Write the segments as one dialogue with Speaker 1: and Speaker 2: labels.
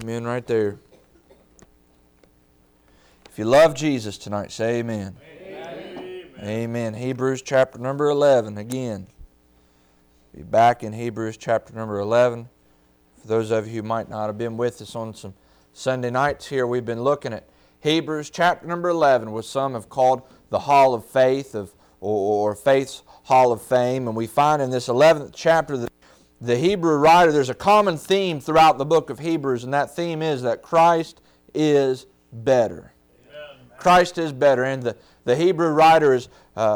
Speaker 1: Amen right there. If you love Jesus tonight, say amen. Amen. Amen. Hebrews chapter number 11 again. Be back in Hebrews chapter number 11. For those of you who might not have been with us on some Sunday nights here, we've been looking at Hebrews chapter number 11, which some have called the Hall of Faith or Faith's Hall of Fame. And we find in this 11th chapter that the Hebrew writer, there's a common theme throughout the book of Hebrews, and that theme is that Christ is better. Amen. Christ is better, and the Hebrew writer is,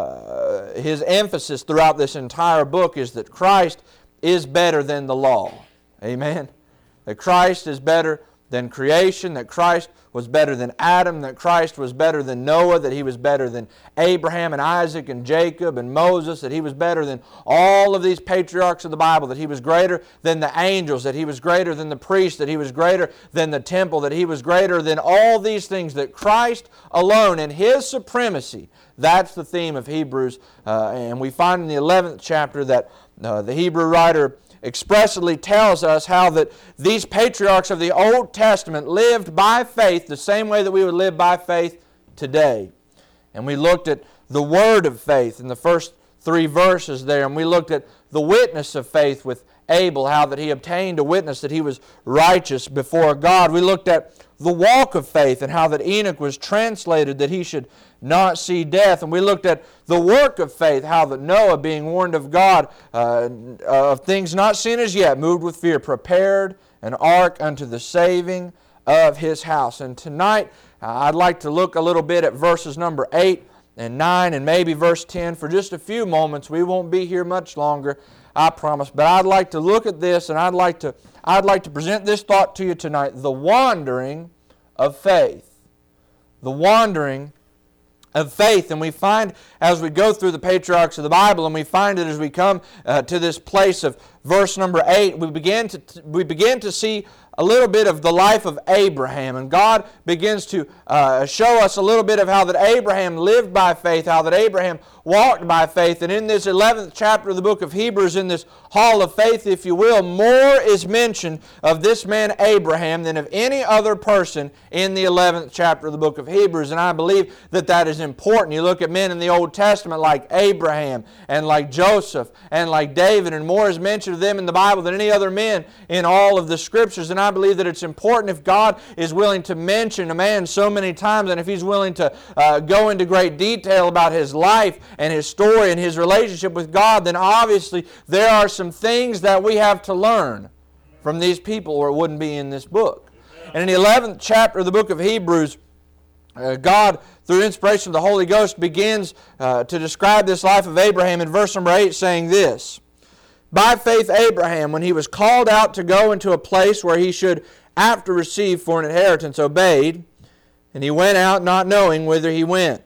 Speaker 1: his emphasis throughout this entire book is that Christ is better than the law. Amen? That Christ is better than creation, that Christ was better than Adam, that Christ was better than Noah, that He was better than Abraham and Isaac and Jacob and Moses, that He was better than all of these patriarchs of the Bible, that He was greater than the angels, that He was greater than the priests, that He was greater than the temple, that He was greater than all these things, that Christ alone and His supremacy, that's the theme of Hebrews. And we find in the 11th chapter that the Hebrew writer expressly tells us how that these patriarchs of the Old Testament lived by faith the same way that we would live by faith today. And we looked at the word of faith in the first 3 verses there, and we looked at the witness of faith with Abel, how that he obtained a witness that he was righteous before God. We looked at the walk of faith and how that Enoch was translated that he should not see death. And we looked at the work of faith, how that Noah, being warned of God of things not seen as yet, moved with fear, prepared an ark unto the saving of his house. And tonight I'd like to look a little bit at verses number 8 and 9 and maybe verse 10 for just a few moments. We won't be here much longer, I promise. But I'd like to look at this, and I'd like to present this thought to you tonight: the wandering of faith. The wandering of faith. And we find as we go through the patriarchs of the Bible, and we find it as we come to this place of verse number 8, we begin to see a little bit of the life of Abraham. And God begins to show us a little bit of how that Abraham lived by faith, how that Abraham walked by faith. And in this 11th chapter of the book of Hebrews, in this hall of faith, if you will, more is mentioned of this man Abraham than of any other person in the 11th chapter of the book of Hebrews. And I believe that that is important. You look at men in the Old Testament like Abraham and like Joseph and like David, and more is mentioned of them in the Bible than any other men in all of the Scriptures. And I believe that it's important, if God is willing to mention a man so many times, and if He's willing to go into great detail about his life and his story and his relationship with God, then obviously there are some things that we have to learn from these people, or it wouldn't be in this book. And in the 11th chapter of the book of Hebrews, God, through inspiration of the Holy Ghost, begins to describe this life of Abraham in verse number 8, saying this: "By faith Abraham, when he was called out to go into a place where he should after receive for an inheritance, obeyed, and he went out not knowing whither he went.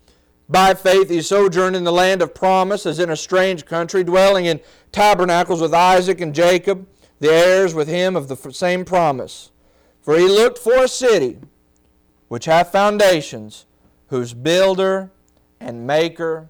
Speaker 1: By faith he sojourned in the land of promise, as in a strange country, dwelling in tabernacles with Isaac and Jacob, the heirs with him of the same promise. For he looked for a city which hath foundations, whose builder and maker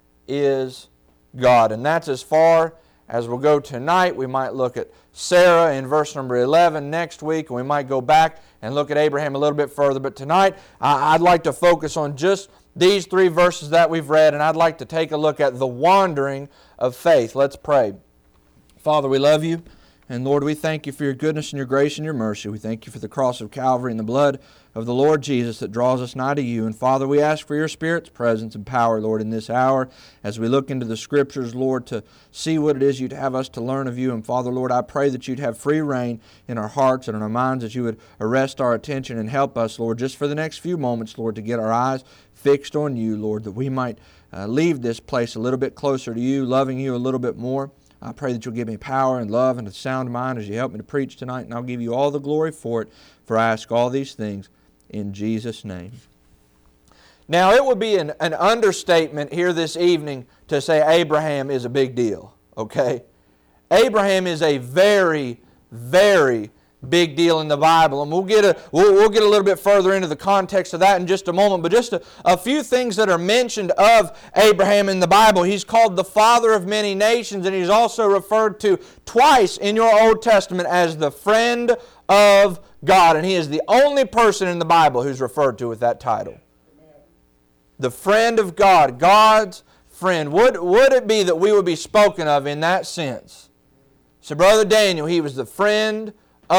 Speaker 1: is God." And that's as far as we'll go tonight. We might look at Sarah in verse number 11 next week, and we might go back and look at Abraham a little bit further. But tonight, I'd like to focus on just these 3 verses that we've read, and I'd like to take a look at the wandering of faith. Let's pray. Father, we love You. And Lord, we thank You for Your goodness and Your grace and Your mercy. We thank You for the cross of Calvary and the blood of the Lord Jesus that draws us nigh to You. And Father, we ask for Your Spirit's presence and power, Lord, in this hour as we look into the Scriptures, Lord, to see what it is You'd have us to learn of You. And Father, Lord, I pray that You'd have free reign in our hearts and in our minds, that You would arrest our attention and help us, Lord, just for the next few moments, Lord, to get our eyes fixed on You, Lord, that we might leave this place a little bit closer to You, loving You a little bit more. I pray that You'll give me power and love and a sound mind as You help me to preach tonight, and I'll give You all the glory for it, for I ask all these things in Jesus' name. Now, it would be an understatement here this evening to say Abraham is a big deal, okay? Abraham is a very, very big deal in the Bible, and we'll get a little bit further into the context of that in just a moment. But just a few things that are mentioned of Abraham in the Bible. He's called the father of many nations, and he's also referred to twice in your Old Testament as the friend of God, and He is the only person in the Bible who's referred to with that title. The friend of God, God's friend. Would it be that we would be spoken of in that sense? So Brother Daniel, he was the friend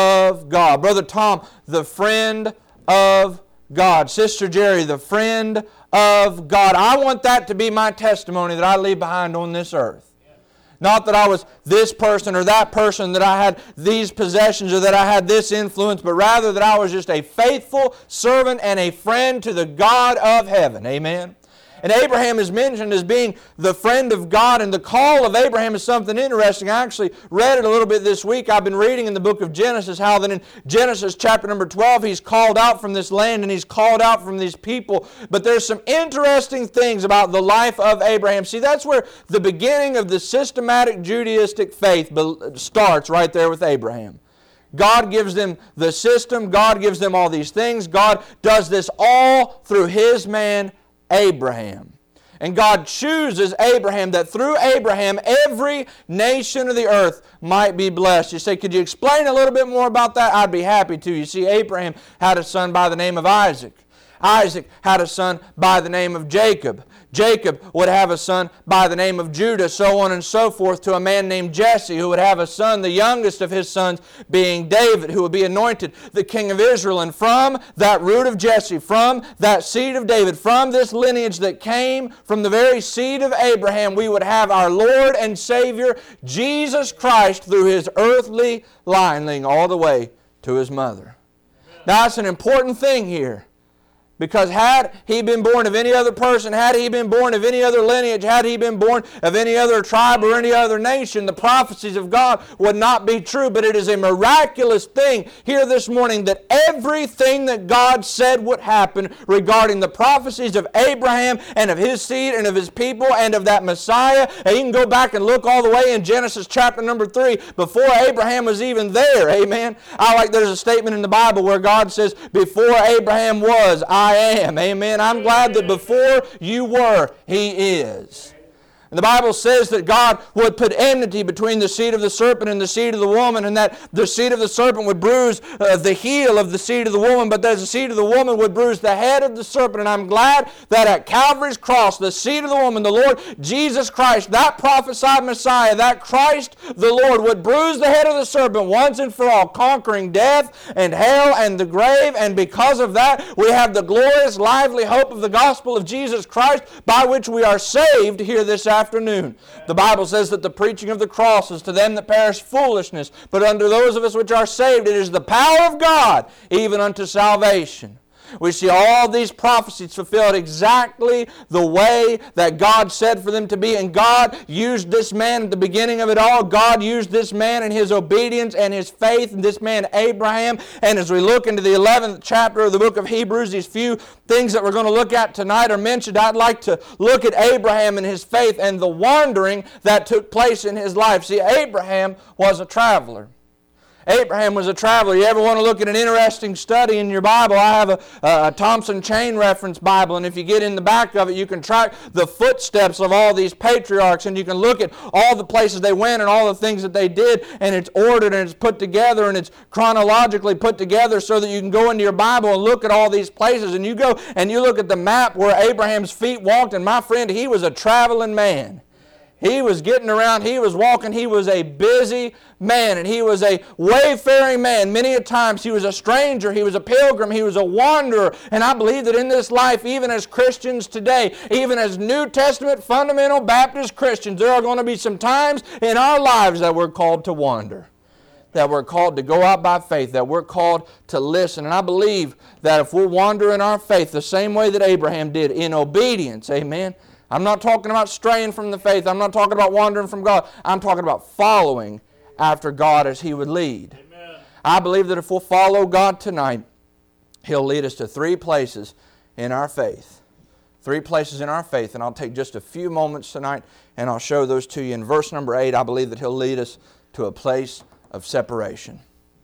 Speaker 1: of God. Brother Tom, the friend of God. Sister Jerry, the friend of God. I want that to be my testimony that I leave behind on this earth. Not that I was this person or that person, that I had these possessions or that I had this influence, but rather that I was just a faithful servant and a friend to the God of heaven. Amen. And Abraham is mentioned as being the friend of God, and the call of Abraham is something interesting. I actually read it a little bit this week. I've been reading in the book of Genesis how that in Genesis chapter number 12, he's called out from this land and he's called out from these people. But there's some interesting things about the life of Abraham. See, that's where the beginning of the systematic Judaistic faith starts, right there with Abraham. God gives them the system. God gives them all these things. God does this all through His man Abraham. And God chooses Abraham that through Abraham every nation of the earth might be blessed. You say, could you explain a little bit more about that? I'd be happy to. You see, Abraham had a son by the name of Isaac. Isaac had a son by the name of Jacob. Jacob would have a son by the name of Judah, so on and so forth, to a man named Jesse, who would have a son, the youngest of his sons being David, who would be anointed the king of Israel. And from that root of Jesse, from that seed of David, from this lineage that came from the very seed of Abraham, we would have our Lord and Savior, Jesus Christ, through His earthly line, all the way to His mother. Now, that's an important thing here. Because had he been born of any other person, had he been born of any other lineage, had he been born of any other tribe or any other nation, the prophecies of God would not be true. But it is a miraculous thing here this morning that everything that God said would happen regarding the prophecies of Abraham and of his seed and of his people and of that Messiah, and you can go back and look all the way in Genesis chapter number 3, before Abraham was even there. Amen. There's a statement in the Bible where God says, before Abraham was, I am. Amen. I'm glad that before you were, He is. And the Bible says that God would put enmity between the seed of the serpent and the seed of the woman, and that the seed of the serpent would bruise the heel of the seed of the woman, but that the seed of the woman would bruise the head of the serpent. And I'm glad that at Calvary's cross, the seed of the woman, the Lord Jesus Christ, that prophesied Messiah, that Christ the Lord, would bruise the head of the serpent once and for all, conquering death and hell and the grave. And because of that, we have the glorious, lively hope of the gospel of Jesus Christ, by which we are saved here this afternoon. The Bible says that the preaching of the cross is to them that perish foolishness, but unto those of us which are saved it is the power of God, even unto salvation. We see all these prophecies fulfilled exactly the way that God said for them to be. And God used this man at the beginning of it all. God used this man in his obedience and his faith, and this man Abraham. And as we look into the 11th chapter of the book of Hebrews, these few things that we're going to look at tonight are mentioned. I'd like to look at Abraham and his faith and the wandering that took place in his life. See, Abraham was a traveler. Abraham was a traveler. You ever want to look at an interesting study in your Bible? I have a Thompson Chain Reference Bible, and if you get in the back of it, you can track the footsteps of all these patriarchs, and you can look at all the places they went and all the things that they did, and it's ordered and it's put together and it's chronologically put together so that you can go into your Bible and look at all these places, and you go and you look at the map where Abraham's feet walked, and my friend, he was a traveling man. He was getting around, he was walking, he was a busy man, and he was a wayfaring man. Many a times he was a stranger, he was a pilgrim, he was a wanderer. And I believe that in this life, even as Christians today, even as New Testament fundamental Baptist Christians, there are going to be some times in our lives that we're called to wander, that we're called to go out by faith, that we're called to listen. And I believe that if we'll wander in our faith the same way that Abraham did, in obedience, amen. I'm not talking about straying from the faith. I'm not talking about wandering from God. I'm talking about following after God as He would lead. Amen. I believe that if we'll follow God tonight, He'll lead us to 3 places in our faith. 3 places in our faith, and I'll take just a few moments tonight and I'll show those to you. In verse number 8, I believe that He'll lead us to a place of separation.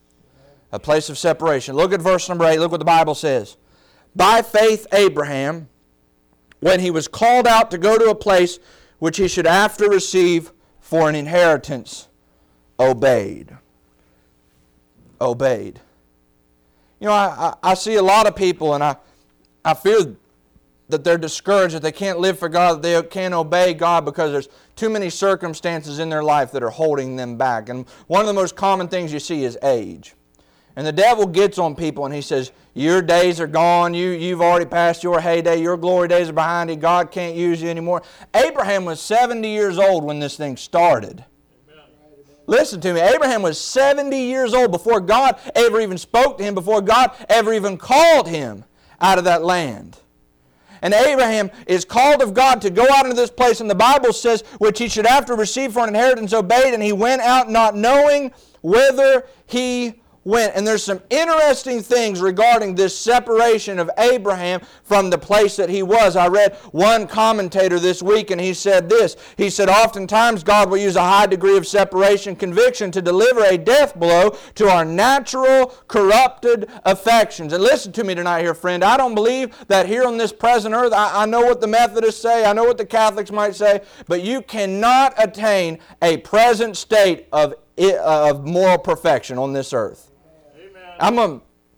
Speaker 1: A place of separation. Look at verse number 8. Look what the Bible says. By faith Abraham, when he was called out to go to a place which he should after receive for an inheritance, obeyed. Obeyed. You know, I see a lot of people, and I fear that they're discouraged, that they can't live for God, that they can't obey God because there's too many circumstances in their life that are holding them back. And one of the most common things you see is age. And the devil gets on people and he says, your days are gone, you've already passed your heyday, your glory days are behind you, God can't use you anymore. Abraham was 70 years old when this thing started. Amen. Listen to me, Abraham was 70 years old before God ever even spoke to him, before God ever even called him out of that land. And Abraham is called of God to go out into this place, and the Bible says, which he should after receive for an inheritance obeyed, and he went out not knowing whither he went. And there's some interesting things regarding this separation of Abraham from the place that he was. I read one commentator this week, and he said this. He said, oftentimes God will use a high degree of separation conviction to deliver a death blow to our natural corrupted affections. And listen to me tonight here, friend. I don't believe that here on this present earth, I know what the Methodists say, I know what the Catholics might say, but you cannot attain a present state of moral perfection on this earth. I'm going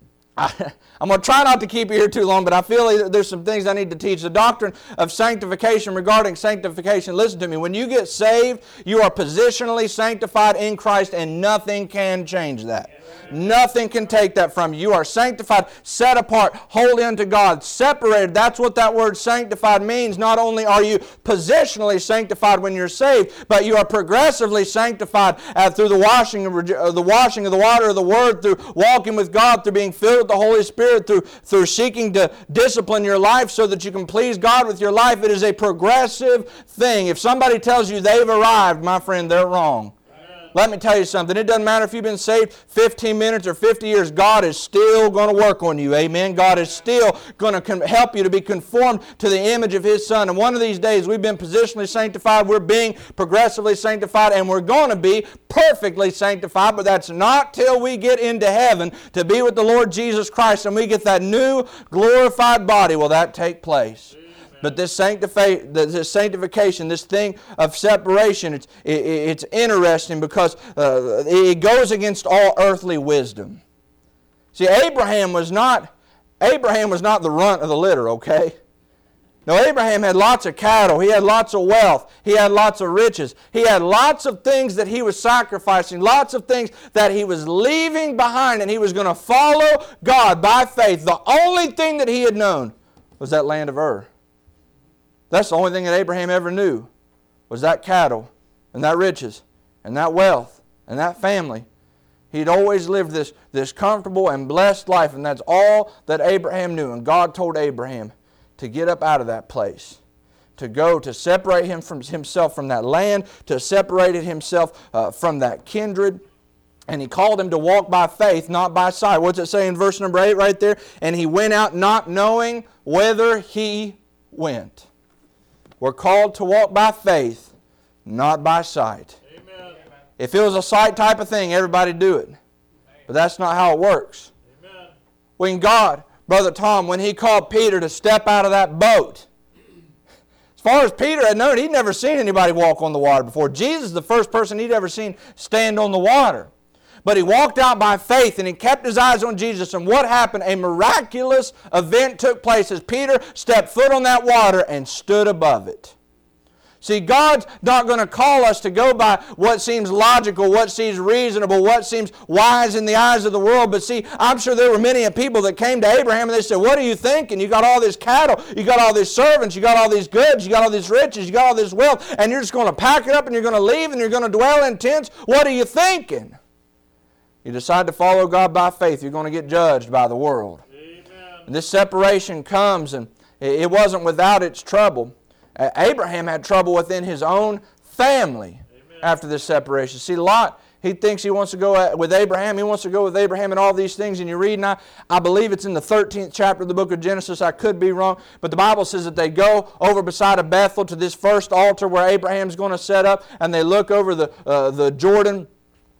Speaker 1: to try not to keep you here too long, but I feel there's some things I need to teach. The doctrine of sanctification, regarding sanctification, listen to me. When you get saved, you are positionally sanctified in Christ, and nothing can change that. Nothing can take that from you. You are sanctified, set apart, holy unto God, separated. That's what that word sanctified means. Not only are you positionally sanctified when you're saved, but you are progressively sanctified through the washing of the water of the Word, through walking with God, through being filled with the Holy Spirit, through seeking to discipline your life so that you can please God with your life. It is a progressive thing. If somebody tells you they've arrived, my friend, they're wrong. Let me tell you something. It doesn't matter if you've been saved 15 minutes or 50 years. God is still going to work on you. Amen. God is still going to help you to be conformed to the image of His Son. And one of these days we've been positionally sanctified. We're being progressively sanctified. And we're going to be perfectly sanctified. But that's not till we get into heaven to be with the Lord Jesus Christ and we get that new glorified body will that take place. But this sanctification, this thing of separation, it's interesting because it goes against all earthly wisdom. See, Abraham was not the runt of the litter, okay? No, Abraham had lots of cattle. He had lots of wealth. He had lots of riches. He had lots of things that he was sacrificing, lots of things that he was leaving behind, and he was going to follow God by faith. The only thing that he had known was that land of Ur. That's the only thing that Abraham ever knew, was that cattle and that riches and that wealth and that family. He'd always lived this comfortable and blessed life, and that's all that Abraham knew. And God told Abraham to get up out of that place, to go, to separate himself from that land, to separate himself from that kindred. And He called him to walk by faith, not by sight. What's it say in verse number 8 right there? And he went out not knowing whither he went. We're called to walk by faith, not by sight. Amen. If it was a sight type of thing, everybody do it. But that's not how it works. Amen. When God, Brother Tom, when He called Peter to step out of that boat, as far as Peter had known, he'd never seen anybody walk on the water before. Jesus is the first person he'd ever seen stand on the water. But he walked out by faith and he kept his eyes on Jesus. And what happened? A miraculous event took place as Peter stepped foot on that water and stood above it. See, God's not going to call us to go by what seems logical, what seems reasonable, what seems wise in the eyes of the world. But see, I'm sure there were many people that came to Abraham and they said, what are you thinking? You got all this cattle, you got all these servants, you got all these goods, you got all these riches, you got all this wealth, and you're just going to pack it up and you're going to leave and you're going to dwell in tents. What are you thinking? You decide to follow God by faith, you're going to get judged by the world. Amen. And this separation comes, and it wasn't without its trouble. Abraham had trouble within his own family. Amen. After this separation. See, Lot, he thinks he wants to go with Abraham. He wants to go with Abraham and all these things. And you read, and I believe it's in the 13th chapter of the book of Genesis. I could be wrong. But the Bible says that they go over beside of Bethel to this first altar where Abraham's going to set up. And they look over the Jordan.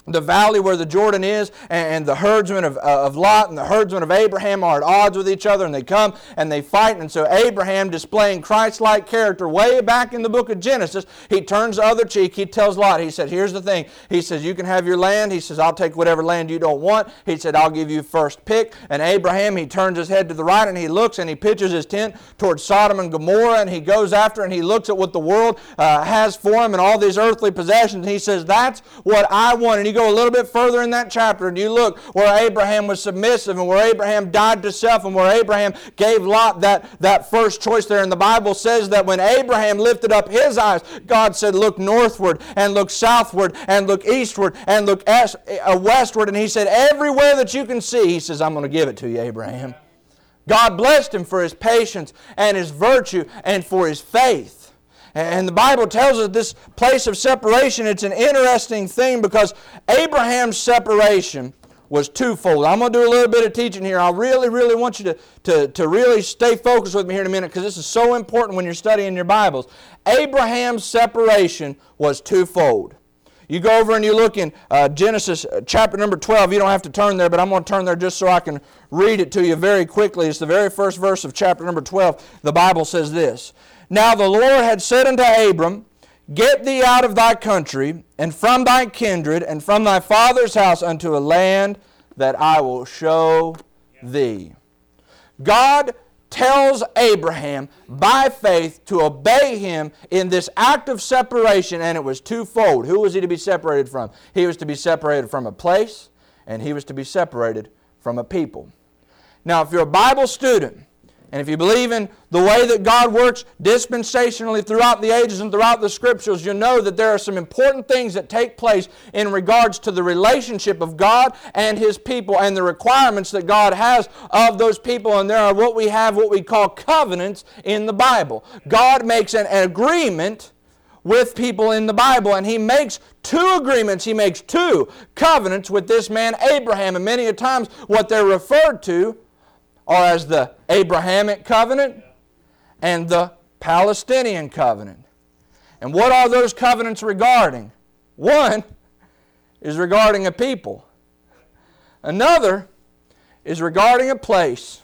Speaker 1: the valley where the Jordan is, and the herdsmen of Lot and the herdsmen of Abraham are at odds with each other, and they come and they fight. And so Abraham, displaying Christ-like character way back in the book of Genesis, he turns the other cheek. He tells Lot, he said, here's the thing. He says, you can have your land. He says, I'll take whatever land you don't want. He said, I'll give you first pick. And Abraham, he turns his head to the right and he looks and he pitches his tent towards Sodom and Gomorrah, and he goes after and he looks at what the world has for him and all these earthly possessions. And he says, that's what I want. And you go a little bit further in that chapter and you look where Abraham was submissive and where Abraham died to self and where Abraham gave Lot that first choice there. And the Bible says that when Abraham lifted up his eyes, God said, look northward and look southward and look eastward and look westward. And he said, everywhere that you can see, he says, I'm going to give it to you, Abraham. God blessed him for his patience and his virtue and for his faith. And the Bible tells us this place of separation, it's an interesting thing because Abraham's separation was twofold. I'm going to do a little bit of teaching here. I really, really want you to really stay focused with me here in a minute because this is so important when you're studying your Bibles. Abraham's separation was twofold. You go over and you look in Genesis chapter number 12. You don't have to turn there, but I'm going to turn there just so I can read it to you very quickly. It's the very first verse of chapter number 12. The Bible says this. Now the Lord had said unto Abram, get thee out of thy country, and from thy kindred, and from thy father's house, unto a land that I will show thee. God tells Abraham by faith to obey him in this act of separation, and it was twofold. Who was he to be separated from? He was to be separated from a place, and he was to be separated from a people. Now, if you're a Bible student, and if you believe in the way that God works dispensationally throughout the ages and throughout the Scriptures, you'll know that there are some important things that take place in regards to the relationship of God and His people and the requirements that God has of those people. And there are what we call covenants in the Bible. God makes an agreement with people in the Bible, and He makes two agreements. He makes two covenants with this man Abraham. And many a times what they're referred to are as the Abrahamic covenant and the Palestinian covenant. And what are those covenants regarding? One is regarding a people. Another is regarding a place.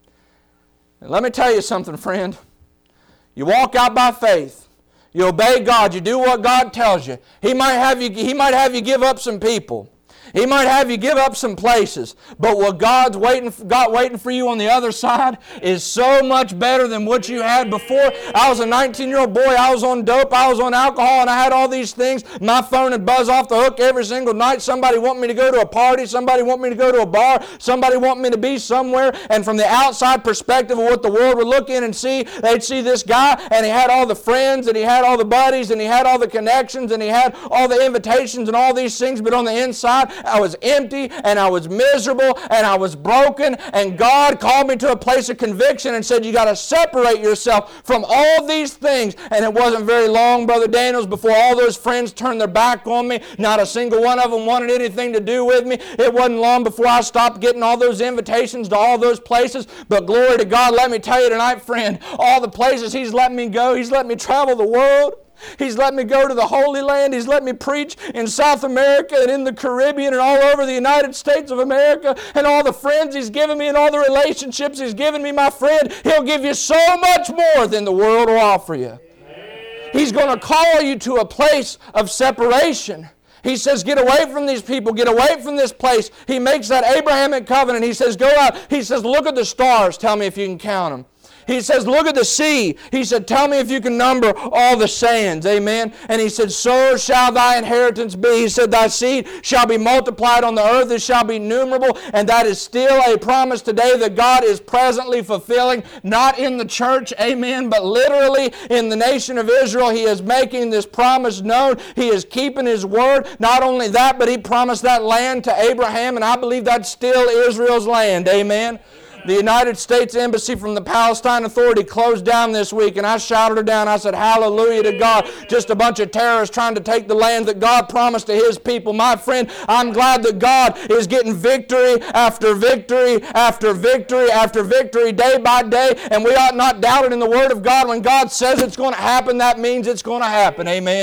Speaker 1: And let me tell you something, friend. You walk out by faith. You obey God. You do what God tells you. He might have you give up some people. He might have you give up some places, but what God's waiting for you on the other side is so much better than what you had before. I was a 19-year-old boy. I was on dope. I was on alcohol, and I had all these things. My phone would buzz off the hook every single night. Somebody want me to go to a party. Somebody want me to go to a bar. Somebody want me to be somewhere. And from the outside perspective of what the world would look in and see, they'd see this guy, and he had all the friends, and he had all the buddies, and he had all the connections, and he had all the invitations and all these things, but on the inside, I was empty and I was miserable and I was broken, and God called me to a place of conviction and said, you got to separate yourself from all these things. And it wasn't very long, Brother Daniels, before all those friends turned their back on me. Not a single one of them wanted anything to do with me. It wasn't long before I stopped getting all those invitations to all those places. But glory to God, let me tell you tonight, friend, all the places He's let me go, He's let me travel the world. He's let me go to the Holy Land. He's let me preach in South America and in the Caribbean and all over the United States of America. And all the friends He's given me and all the relationships He's given me, my friend, He'll give you so much more than the world will offer you. He's going to call you to a place of separation. He says, get away from these people. Get away from this place. He makes that Abrahamic covenant. He says, go out. He says, look at the stars. Tell me if you can count them. He says, look at the sea. He said, tell me if you can number all the sands. Amen. And he said, so shall thy inheritance be. He said, thy seed shall be multiplied on the earth. It shall be numerable. And that is still a promise today that God is presently fulfilling, not in the church, amen, but literally in the nation of Israel. He is making this promise known. He is keeping His word. Not only that, but He promised that land to Abraham, and I believe that's still Israel's land. Amen. The United States Embassy from the Palestine Authority closed down this week, and I shouted her down. I said, hallelujah to God. Just a bunch of terrorists trying to take the land that God promised to His people. My friend, I'm glad that God is getting victory after victory after victory after victory day by day, and we ought not doubt it in the Word of God. When God says it's going to happen, that means it's going to happen. Amen.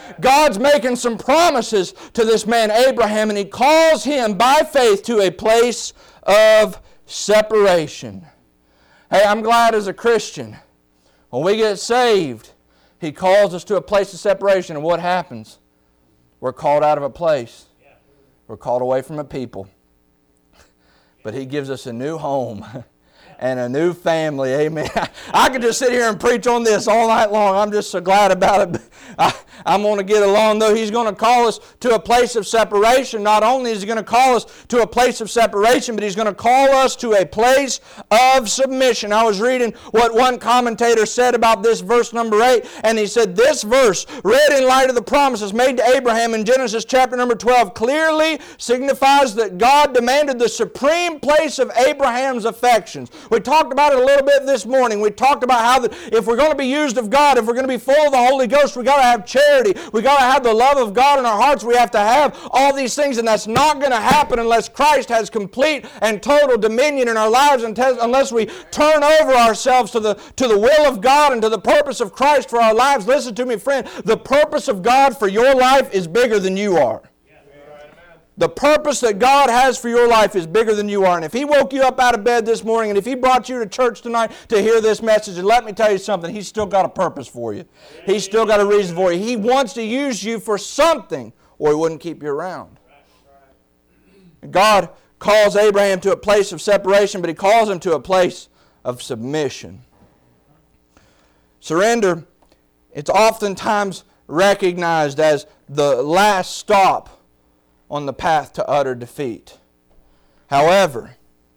Speaker 1: God's making some promises to this man Abraham, and He calls him by faith to a place of separation. Hey, I'm glad as a Christian, when we get saved, He calls us to a place of separation, and what happens? We're called out of a place. We're called away from a people. But He gives us a new home and a new family. Amen. I could just sit here and preach on this all night long. I'm just so glad about it. I'm going to get along, though. He's going to call us to a place of separation. Not only is He going to call us to a place of separation, but He's going to call us to a place of submission. I was reading what one commentator said about this verse number 8, and he said, this verse, read in light of the promises made to Abraham in Genesis chapter number 12, clearly signifies that God demanded the supreme place of Abraham's affections. We talked about it a little bit this morning. We talked about how that if we're going to be used of God, if we're going to be full of the Holy Ghost, we've got to have charity. We've got to have the love of God in our hearts. We have to have all these things, and that's not going to happen unless Christ has complete and total dominion in our lives, unless we turn over ourselves to the will of God and to the purpose of Christ for our lives. Listen to me, friend. The purpose of God for your life is bigger than you are. The purpose that God has for your life is bigger than you are. And if He woke you up out of bed this morning, and if He brought you to church tonight to hear this message, and let me tell you something, He's still got a purpose for you. He's still got a reason for you. He wants to use you for something, or He wouldn't keep you around. God calls Abraham to a place of separation, but He calls him to a place of submission. Surrender, it's oftentimes recognized as the last stop on the path to utter defeat. However,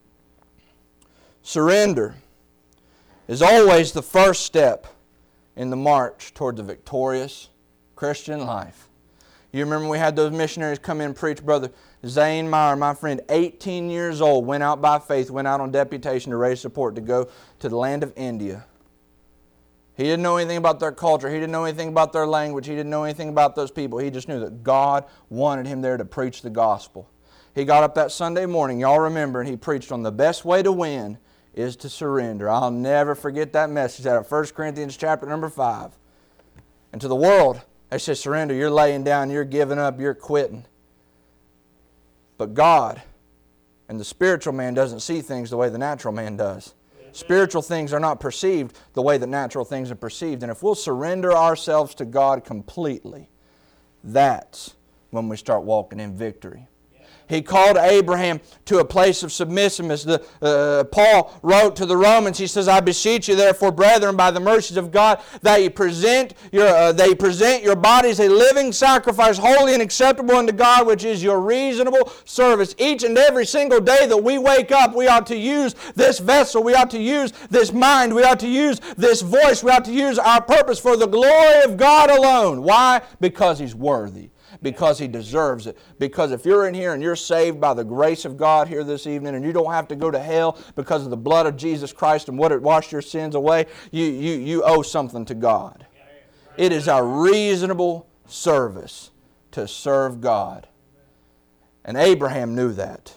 Speaker 1: surrender is always the first step in the march towards a victorious Christian life. You remember we had those missionaries come in and preach. Brother Zane Meyer, my friend, 18 years old, went out by faith, went out on deputation to raise support to go to the land of India. He didn't know anything about their culture. He didn't know anything about their language. He didn't know anything about those people. He just knew that God wanted him there to preach the gospel. He got up that Sunday morning, y'all remember, and he preached on the best way to win is to surrender. I'll never forget that message out of 1 Corinthians chapter number 5. And to the world, they say, surrender, you're laying down, you're giving up, you're quitting. But God and the spiritual man doesn't see things the way the natural man does. Spiritual things are not perceived the way that natural things are perceived. And if we'll surrender ourselves to God completely, that's when we start walking in victory. He called Abraham to a place of submissiveness. Paul wrote to the Romans, he says, I beseech you therefore, brethren, by the mercies of God, that you present your bodies a living sacrifice, holy and acceptable unto God, which is your reasonable service. Each and every single day that we wake up, we ought to use this vessel. We ought to use this mind. We ought to use this voice. We ought to use our purpose for the glory of God alone. Why? Because He's worthy. Because He deserves it. Because if you're in here and you're saved by the grace of God here this evening, and you don't have to go to hell because of the blood of Jesus Christ and what it washed your sins away, you owe something to God. It is our reasonable service to serve God. And Abraham knew that.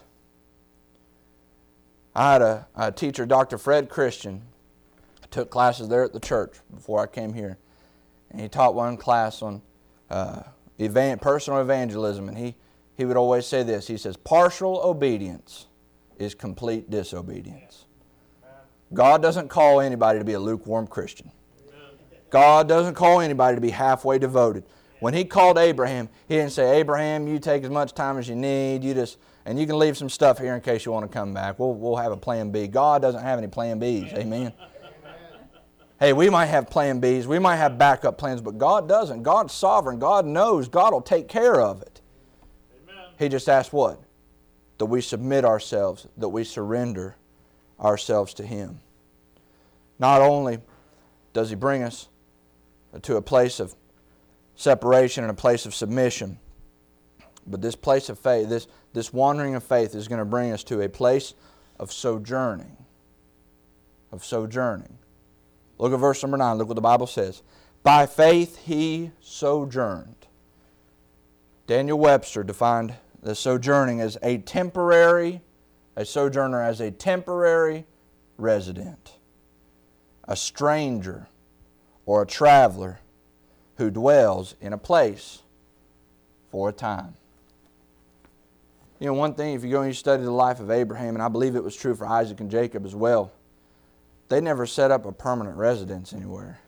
Speaker 1: I had a teacher, Dr. Fred Christian. I took classes there at the church before I came here. And he taught one class on personal evangelism, and he would always say this. He says, partial obedience is complete disobedience. God doesn't call anybody to be a lukewarm Christian. God doesn't call anybody to be halfway devoted. When He called Abraham, He didn't say, Abraham, you take as much time as you need, and you can leave some stuff here in case you want to come back. We'll have a plan B. God doesn't have any plan Bs. Amen. Hey, we might have plan Bs, we might have backup plans, but God doesn't. God's sovereign. God knows. God will take care of it. Amen. He just asks what? That we submit ourselves, that we surrender ourselves to Him. Not only does He bring us to a place of separation and a place of submission, but this place of faith, this wandering of faith is going to bring us to a place of sojourning. Of sojourning. Look at verse number 9. Look what the Bible says. By faith he sojourned. Daniel Webster defined the sojourning as a sojourner as a temporary resident, a stranger, or a traveler who dwells in a place for a time. You know, one thing, if you go and you study the life of Abraham, and I believe it was true for Isaac and Jacob as well, they never set up a permanent residence anywhere.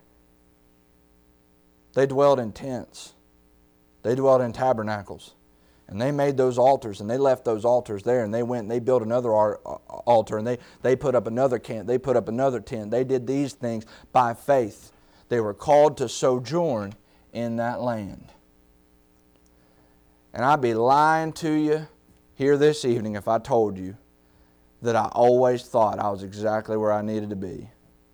Speaker 1: They dwelled in tents. They dwelled in tabernacles. And they made those altars, and they left those altars there, and they went and they built another altar, and they put up another camp, they put up another tent. They did these things by faith. They were called to sojourn in that land. And I'd be lying to you here this evening if I told you that I always thought I was exactly where I needed to be.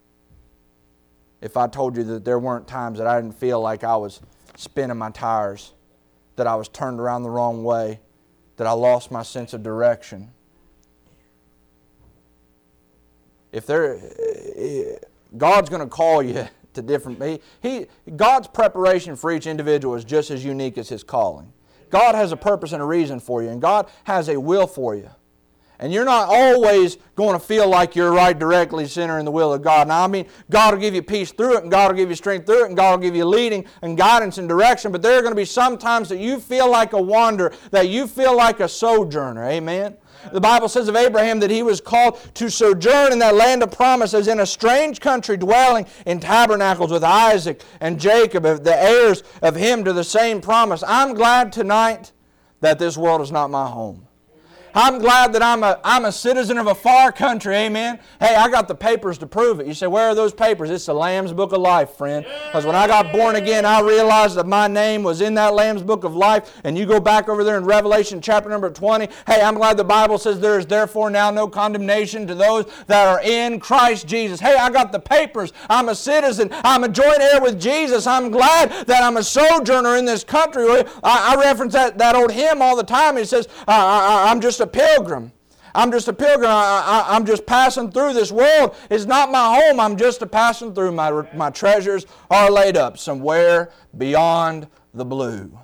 Speaker 1: If I told you that there weren't times that I didn't feel like I was spinning my tires, that I was turned around the wrong way, that I lost my sense of direction. God's going to call you to different... God's preparation for each individual is just as unique as His calling. God has a purpose and a reason for you, and God has a will for you. And you're not always going to feel like you're right directly centering the will of God. Now, I mean, God will give you peace through it, and God will give you strength through it, and God will give you leading and guidance and direction. But there are going to be some times that you feel like a wanderer, that you feel like a sojourner. Amen? The Bible says of Abraham that he was called to sojourn in that land of promise as in a strange country, dwelling in tabernacles with Isaac and Jacob, the heirs of him to the same promise. I'm glad tonight that this world is not my home. I'm glad that I'm a citizen of a far country, amen. Hey, I got the papers to prove it. You say, where are those papers? It's the Lamb's Book of Life, friend. Because when I got born again, I realized that my name was in that Lamb's Book of Life. And you go back over there in Revelation chapter number 20. Hey, I'm glad the Bible says there is therefore now no condemnation to those that are in Christ Jesus. Hey, I got the papers. I'm a citizen. I'm a joint heir with Jesus. I'm glad that I'm a sojourner in this country. I reference that old hymn all the time. It says, I'm just a pilgrim. I'm just a pilgrim. I'm just passing through this world. It's not my home. I'm just a passing through. My treasures are laid up somewhere beyond the blue.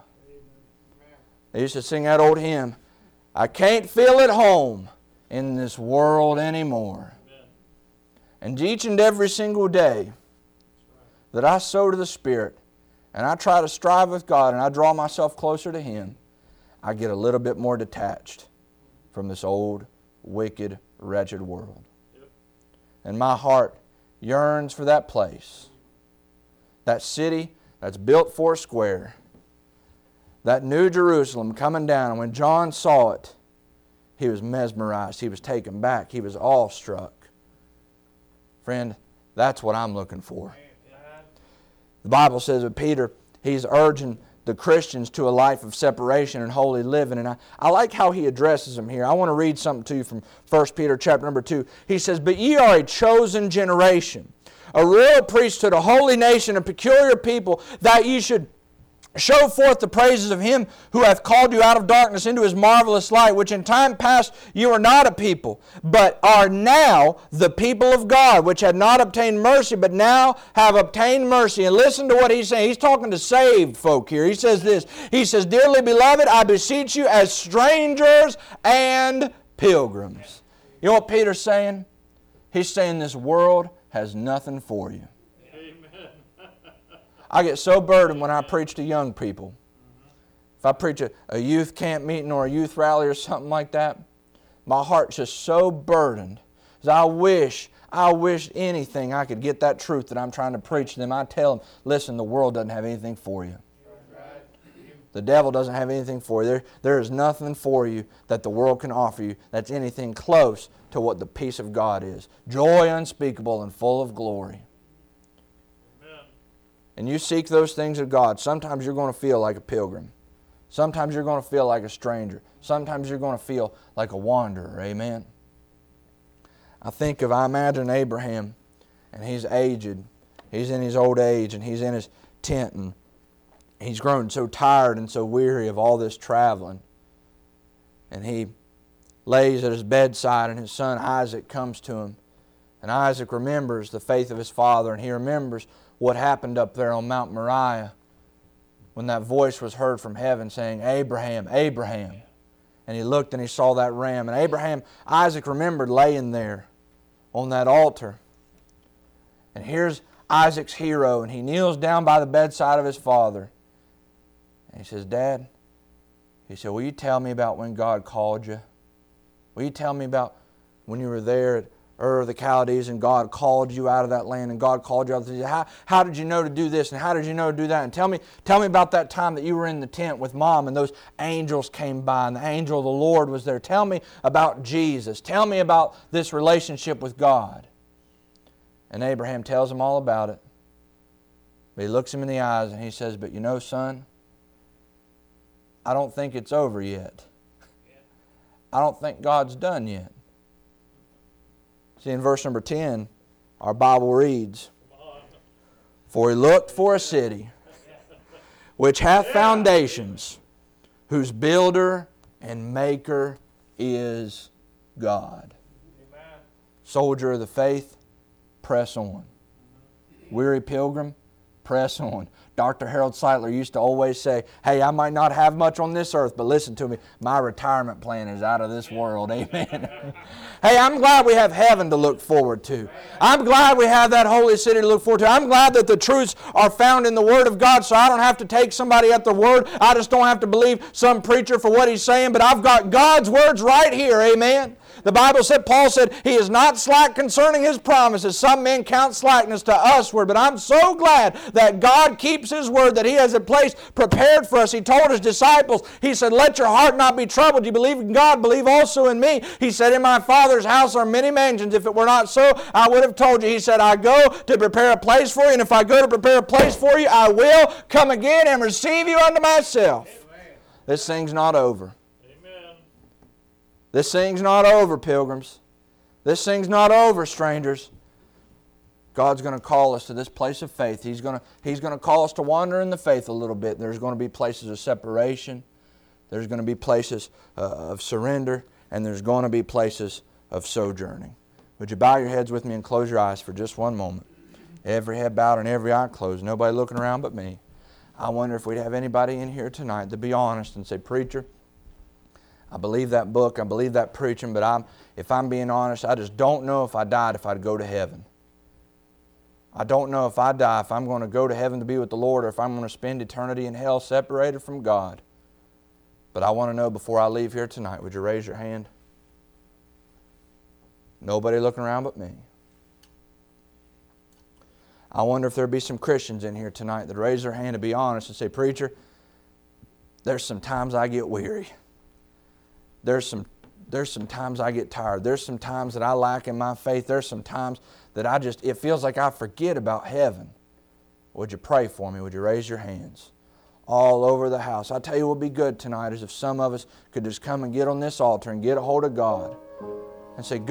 Speaker 1: They used to sing that old hymn, I can't feel at home in this world anymore. And each and every single day that I sow to the Spirit and I try to strive with God and I draw myself closer to Him, I get a little bit more detached from this old, wicked, wretched world. And my heart yearns for that place, that city that's built four square, that new Jerusalem coming down. And when John saw it, he was mesmerized. He was taken back. He was awestruck. Friend, that's what I'm looking for. The Bible says that Peter, he's urging the Christians to a life of separation and holy living. And I like how he addresses them here. I want to read something to you from 1 Peter chapter number 2. He says, but ye are a chosen generation, a royal priesthood, a holy nation, a peculiar people, that ye should show forth the praises of Him who hath called you out of darkness into His marvelous light, which in time past you were not a people, but are now the people of God, which had not obtained mercy, but now have obtained mercy. And listen to what he's saying. He's talking to saved folk here. He says this. He says, dearly beloved, I beseech you as strangers and pilgrims. You know what Peter's saying? He's saying this world has nothing for you. I get so burdened when I preach to young people. If I preach a youth camp meeting or a youth rally or something like that, my heart's just so burdened. I wish anything I could get that truth that I'm trying to preach to them. I tell them, listen, the world doesn't have anything for you. The devil doesn't have anything for you. There is nothing for you that the world can offer you that's anything close to what the peace of God is. Joy unspeakable and full of glory. And you seek those things of God, sometimes you're going to feel like a pilgrim. Sometimes you're going to feel like a stranger. Sometimes you're going to feel like a wanderer. Amen. I imagine Abraham, and he's aged. He's in his old age, and he's in his tent, and he's grown so tired and so weary of all this traveling. And he lays at his bedside, and his son Isaac comes to him. And Isaac remembers the faith of his father, and he remembers what happened up there on Mount Moriah when that voice was heard from heaven saying, Abraham, Abraham. And he looked and he saw that ram. And Isaac remembered laying there on that altar. And here's Isaac's hero, and he kneels down by the bedside of his father. And he says, Dad, he said, will you tell me about when God called you? Will you tell me about when you were there at Ur of the Chaldees and God called you out of that land and God called you out of the how did you know to do this and how did you know to do that? And tell me about that time that you were in the tent with Mom and those angels came by and the angel of the Lord was there. Tell me about Jesus. Tell me about this relationship with God. And Abraham tells him all about it. But he looks him in the eyes and he says, but you know, son, I don't think it's over yet. I don't think God's done yet. See, in verse number 10, our Bible reads, for he looked for a city which hath foundations, whose builder and maker is God. Amen. Soldier of the faith, press on. Weary pilgrim, press on. Dr. Harold Seitler used to always say, hey, I might not have much on this earth, but listen to me, my retirement plan is out of this world. Amen. Hey, I'm glad we have heaven to look forward to. I'm glad we have that holy city to look forward to. I'm glad that the truths are found in the Word of God, so I don't have to take somebody at their word. I just don't have to believe some preacher for what he's saying, but I've got God's words right here. Amen. The Bible said, Paul said, he is not slack concerning his promises. Some men count slackness to usward, but I'm so glad that God keeps His word, that He has a place prepared for us. He told His disciples, He said, let your heart not be troubled. You believe in God, believe also in me. He said, in my Father's house are many mansions. If it were not so, I would have told you. He said, I go to prepare a place for you, and if I go to prepare a place for you, I will come again and receive you unto myself. Amen. This thing's not over. This thing's not over, pilgrims. This thing's not over, strangers. God's going to call us to this place of faith. He's going to call us to wander in the faith a little bit. There's going to be places of separation. There's going to be places of surrender. And there's going to be places of sojourning. Would you bow your heads with me and close your eyes for just one moment? Every head bowed and every eye closed. Nobody looking around but me. I wonder if we'd have anybody in here tonight to be honest and say, preacher, I believe that book, I believe that preaching, but if I'm being honest, I just don't know if I died if I'd go to heaven. I don't know if I die if I'm going to go to heaven to be with the Lord or if I'm going to spend eternity in hell separated from God. But I want to know before I leave here tonight, would you raise your hand? Nobody looking around but me. I wonder if there'd be some Christians in here tonight that raise their hand to be honest and say, preacher, there's some times I get weary. There's some times I get tired. There's some times that I lack in my faith. There's some times that it feels like I forget about heaven. Would you pray for me? Would you raise your hands? All over the house. I tell you what would be good tonight is if some of us could just come and get on this altar and get a hold of God and say, God,